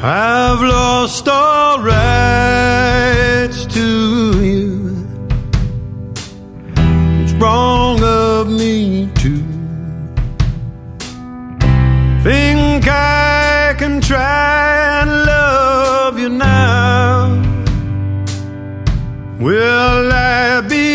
I've lost all rights to you. It's wrong of me to think I can try and love you now. Will I be